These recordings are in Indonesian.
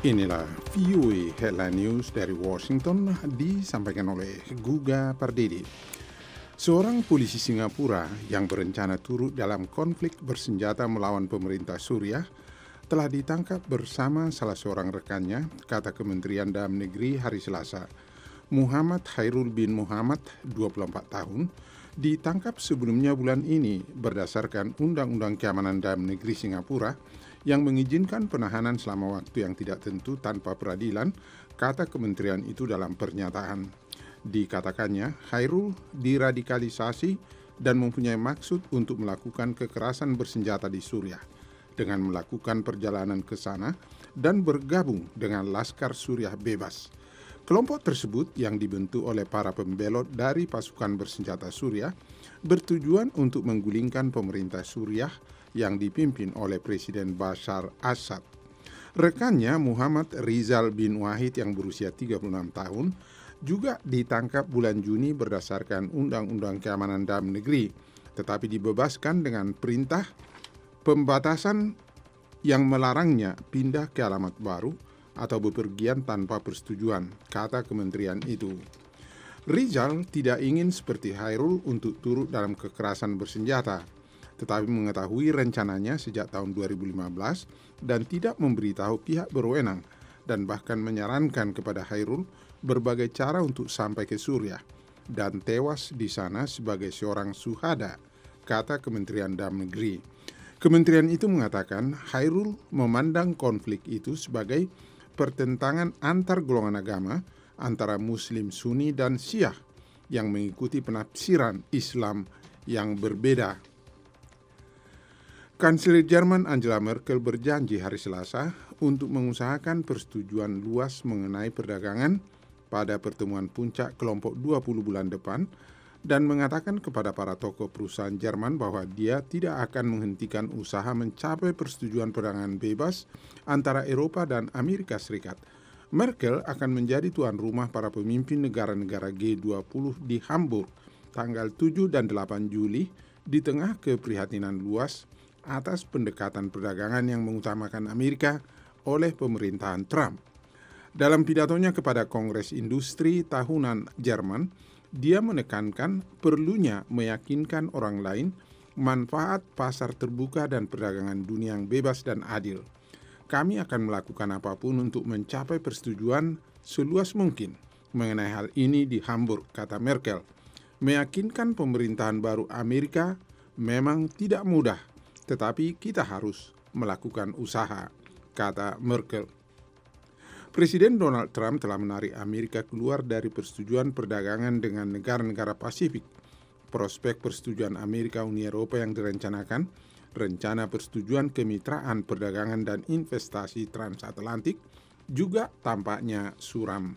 Inilah VOA Headline News dari Washington disampaikan oleh Guga Pardede. Seorang polisi Singapura yang berencana turut dalam konflik bersenjata melawan pemerintah Suriah telah ditangkap bersama salah seorang rekannya, kata Kementerian Dalam Negeri hari Selasa. Muhammad Khairul bin Muhammad, 24 tahun, ditangkap sebelumnya bulan ini berdasarkan Undang-Undang Keamanan Dalam Negeri Singapura yang mengizinkan penahanan selama waktu yang tidak tentu tanpa peradilan, kata kementerian itu dalam pernyataan. Dikatakannya, Khairul diradikalisasi dan mempunyai maksud untuk melakukan kekerasan bersenjata di Suriah dengan melakukan perjalanan ke sana dan bergabung dengan Laskar Suriah Bebas. Kelompok tersebut yang dibentuk oleh para pembelot dari pasukan bersenjata Suriah bertujuan untuk menggulingkan pemerintah Suriah yang dipimpin oleh Presiden Bashar Assad. Rekannya Muhammad Rizal bin Wahid yang berusia 36 tahun juga ditangkap bulan Juni berdasarkan Undang-Undang Keamanan Dalam Negeri, tetapi dibebaskan dengan perintah pembatasan yang melarangnya pindah ke alamat baru atau bepergian tanpa persetujuan, kata kementerian itu. Rizal tidak ingin seperti Khairul untuk turut dalam kekerasan bersenjata, tetapi mengetahui rencananya sejak tahun 2015 dan tidak memberitahu pihak berwenang dan bahkan menyarankan kepada Khairul berbagai cara untuk sampai ke Suriah dan tewas di sana sebagai seorang syuhada, kata Kementerian Dalam Negeri. Kementerian itu mengatakan Khairul memandang konflik itu sebagai pertentangan antar golongan agama antara Muslim Sunni dan Syiah yang mengikuti penafsiran Islam yang berbeda. Kanselir Jerman Angela Merkel berjanji hari Selasa untuk mengusahakan persetujuan luas mengenai perdagangan pada pertemuan puncak kelompok 20 bulan depan dan mengatakan kepada para tokoh perusahaan Jerman bahwa dia tidak akan menghentikan usaha mencapai persetujuan perdagangan bebas antara Eropa dan Amerika Serikat. Merkel akan menjadi tuan rumah para pemimpin negara-negara G20 di Hamburg tanggal 7 dan 8 Juli di tengah keprihatinan luas atas pendekatan perdagangan yang mengutamakan Amerika oleh pemerintahan Trump. Dalam pidatonya kepada Kongres Industri Tahunan Jerman, dia menekankan perlunya meyakinkan orang lain manfaat pasar terbuka dan perdagangan dunia yang bebas dan adil. Kami akan melakukan apapun untuk mencapai persetujuan seluas mungkin mengenai hal ini di Hamburg, kata Merkel. Meyakinkan pemerintahan baru Amerika memang tidak mudah, tetapi kita harus melakukan usaha, kata Merkel. Presiden Donald Trump telah menarik Amerika keluar dari persetujuan perdagangan dengan negara-negara Pasifik. Prospek persetujuan Amerika Uni Eropa yang direncanakan, rencana persetujuan kemitraan perdagangan dan investasi transatlantik juga tampaknya suram.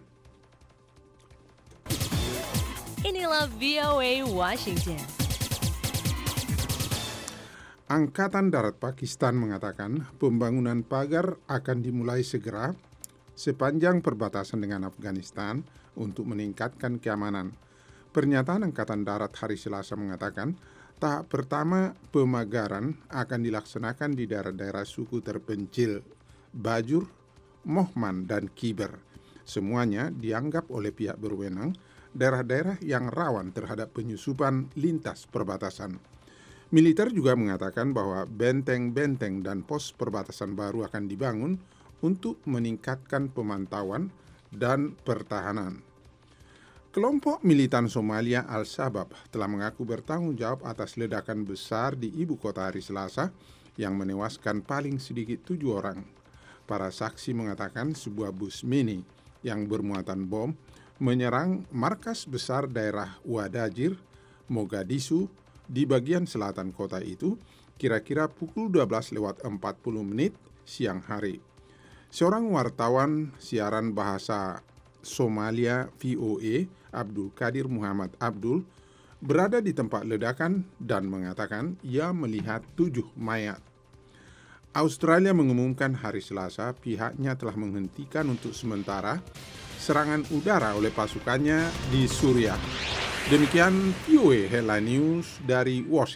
Inilah VOA Washington. Angkatan Darat Pakistan mengatakan pembangunan pagar akan dimulai segera sepanjang perbatasan dengan Afghanistan untuk meningkatkan keamanan. Pernyataan Angkatan Darat hari Selasa mengatakan tahap pertama pemagaran akan dilaksanakan di daerah-daerah suku terpencil Bajur, Mohman, dan Khyber. Semuanya dianggap oleh pihak berwenang daerah-daerah yang rawan terhadap penyusupan lintas perbatasan. Militer juga mengatakan bahwa benteng-benteng dan pos perbatasan baru akan dibangun untuk meningkatkan pemantauan dan pertahanan. Kelompok militan Somalia Al-Shabaab telah mengaku bertanggung jawab atas ledakan besar di ibu kota hari Selasa yang menewaskan paling sedikit 7 orang. Para saksi mengatakan sebuah bus mini yang bermuatan bom menyerang markas besar daerah Wadajir, Mogadishu, di bagian selatan kota itu kira-kira pukul 12:40 siang hari. Seorang wartawan siaran bahasa Somalia VOA, Abdul Qadir Muhammad Abdul, berada di tempat ledakan dan mengatakan ia melihat 7 mayat. Australia mengumumkan hari Selasa pihaknya telah menghentikan untuk sementara serangan udara oleh pasukannya di Suriah. Demikian VOA Headline News dari Washington.